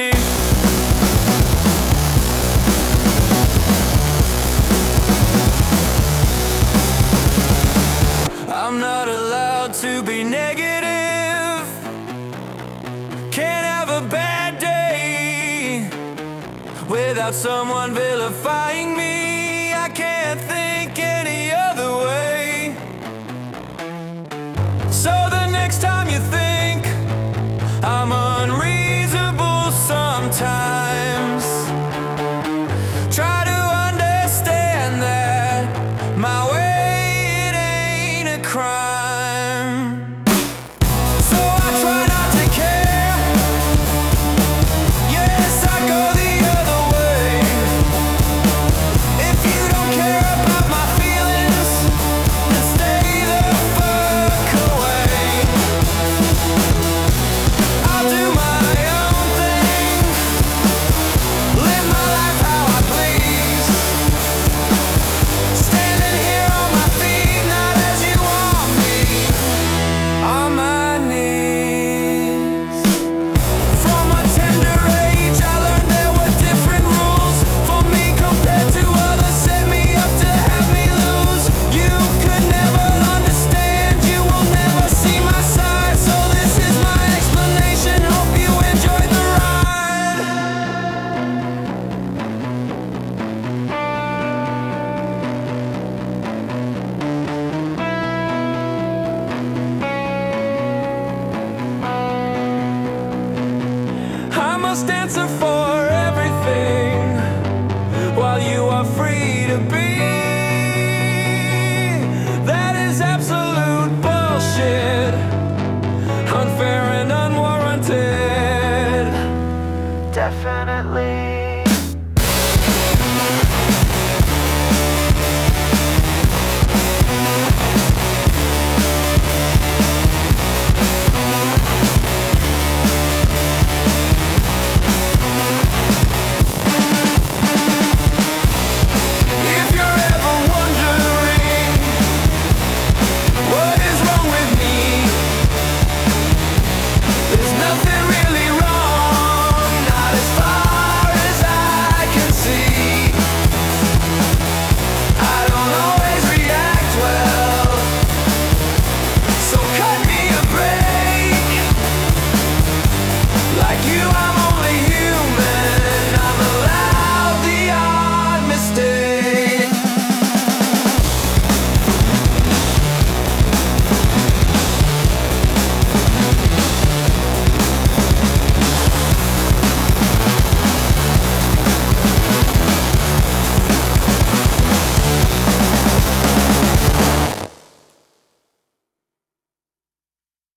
I'm not allowed to be negative. Can't have a bad day without someone vilifying me. I can't think any other way. So the next time you think I'm unreasonable sometimes, try to understand that my way, it ain't a crime. So I try not to care. Yes, I go the other way. If you don't care about my feelings, then stay the fuck away. I'll do my own thing, live my life how I please, standing here on my feet, not as you want me, on my knees. From a tender age I learned there were different rules for me compared to others, set me up to have me lose. You could never understand, you will never see my side, so this is my explanation, hope you enjoyed the ride. I must answer for everything while you are free to be. That is absolute bullshit, unfair and unwarranted. Definitely.